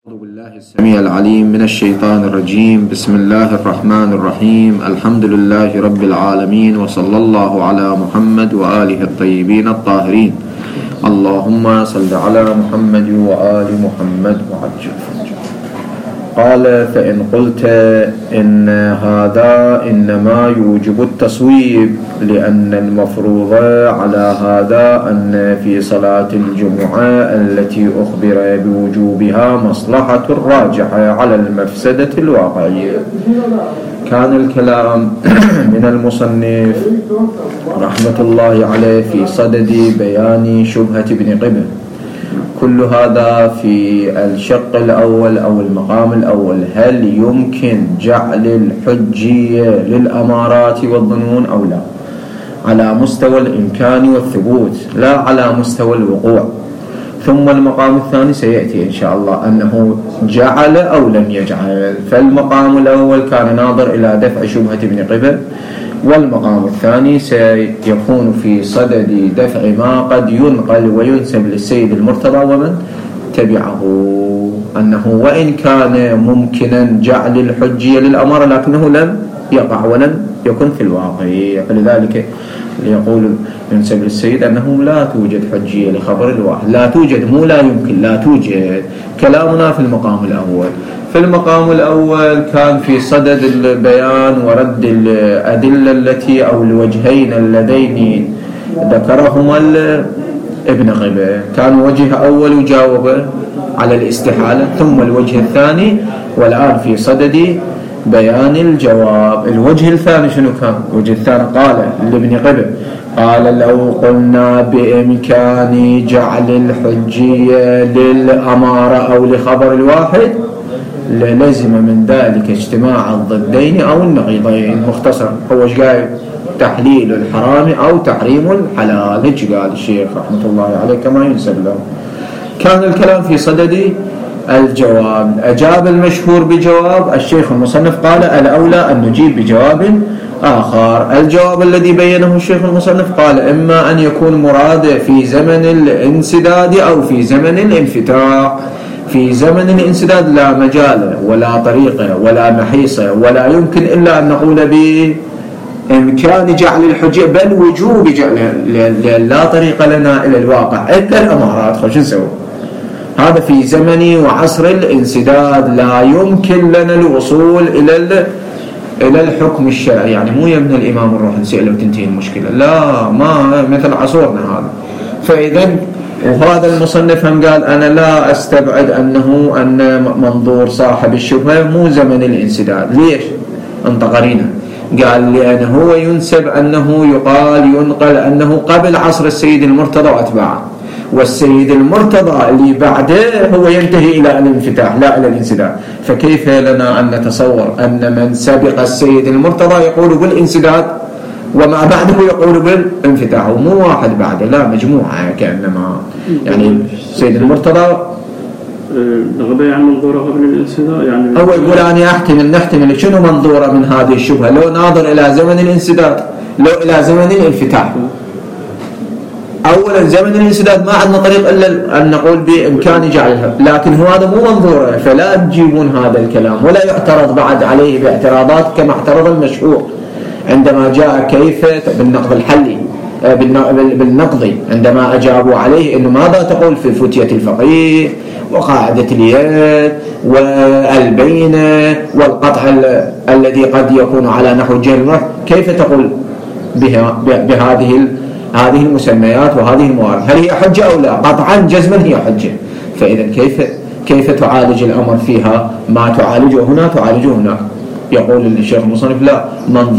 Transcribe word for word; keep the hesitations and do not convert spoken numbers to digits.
أعوذ بالله السميع العليم من الشيطان الرجيم. بسم الله الرحمن الرحيم. الحمد لله رب العالمين، وصلى الله على محمد وآله الطيبين الطاهرين. اللهم صل على محمد وآل محمد وعجل. قال: فإن قلت إن هذا إنما يوجب التصويب، لأن المفروض على هذا أن في صلاة الجمعة التي أخبر بوجوبها مصلحة راجحة على المفسدة الواقعية. كان الكلام من المصنف رحمة الله عليه في صدد بيان شبهة ابن قبل. كل هذا في الشق الأول أو المقام الأول: هل يمكن جعل الحجية للأمارات والظنون أو لا، على مستوى الإمكان والثبوت لا على مستوى الوقوع. ثم المقام الثاني سيأتي إن شاء الله أنه جعل أو لم يجعل. فالمقام الأول كان ناظر إلى دفع شبهة ابن قبل، والمقام الثاني سيكون في صدد دفع ما قد ينقل وينسب للسيد المرتضى ومن تبعه، أنه وإن كان ممكنا جعل الحجية للأمر لكنه لم يقع ولم يكن في الواقع. فلذلك يقول ينسب للسيد أنه لا توجد حجية لخبر الواحد، لا توجد، مو لا يمكن، لا توجد. كلامنا في المقام الأول. في المقام الأول كان في صدد البيان ورد الأدلة التي أو الوجهين اللذين ذكرهما ابن قبل. كان وجه أول يجاوب على الاستحالة، ثم الوجه الثاني، والآن في صدد بيان الجواب. الوجه الثاني شنو كان؟ الوجه الثاني قال لابن قبل، قال: لو قلنا بإمكان جعل الحجية للأمارة أو لخبر الواحد للزم من ذلك اجتماع الضدين أو النقيضين. مختصرا هو ايش قال؟ تحليل الحرام أو تحريم الحلال. ايش قال الشيخ رحمة الله عليه كما ينسب له. كان الكلام في صدد الجواب. أجاب المشهور بجواب الشيخ المصنف، قال: الأولى أن نجيب بجواب آخر. الجواب الذي بينه الشيخ المصنف قال: إما أن يكون مراد في زمن الانسداد أو في زمن الانفتاح. في زمن الانسداد لا مجال ولا طريقة ولا محيصة ولا يمكن إلا أن نقول بإمكان جعل الحجة، بل وجوب جعل، لا طريق لنا إلى الواقع إلا الأمارات. خش نسوي هذا في زمن وعصر الانسداد، لا يمكن لنا الوصول إلى إلى الحكم الشرعي. يعني مو يمنى الإمام نروح نسأله وتنتهي المشكلة، لا، ما مثل عصورنا هذا. فإذا وهذا المصنف هم قال: أنا لا أستبعد أنه أن منظور صاحب الشبهة مو زمن الانسداد. ليش؟ انت قرينه. قال: لأنه هو ينسب أنه يقال ينقل أنه قبل عصر السيد المرتضى وأتباعه، والسيد المرتضى اللي بعده هو ينتهي إلى الانفتاح لا إلى الانسداد. فكيف لنا أن نتصور أن من سبق السيد المرتضى يقول بالانسداد وما بعده يقول بالانفتاح، ومو واحد بعده، لا، مجموعة كأنما. يعني السيد المرتضى نغبي عن منظوره قبل الانسداد. يعني هو يقول: أنا أحتمل نحتمل شنو منظوره من هذه الشبهة، لو ناظر إلى زمن الانسداد، لو إلى زمن الانفتاح. أولا زمن الانسداد ما عندنا طريق إلا أن نقول بإمكان جعلها، لكن هو هذا مو منظوره، فلا تجيبون هذا الكلام. ولا يعترض بعد عليه باعتراضات كما اعترض المشهور عندما جاء كيف بالنقض الحلي بالنقضي، عندما أجابوا عليه إنه ماذا تقول في فتية الفقيه وقاعدة اليد والبينة والقطع الذي قد يكون على نحو الجهل، كيف تقول بها بهذه هذه المسميات وهذه الموارد؟ هل هي حجة أو لا؟ قطعا جزما هي حجة. فإذا كيف كيف تعالج الأمر فيها؟ ما تعالجه هنا تعالجه هناك. يقول الشيخ المصنف: لا، من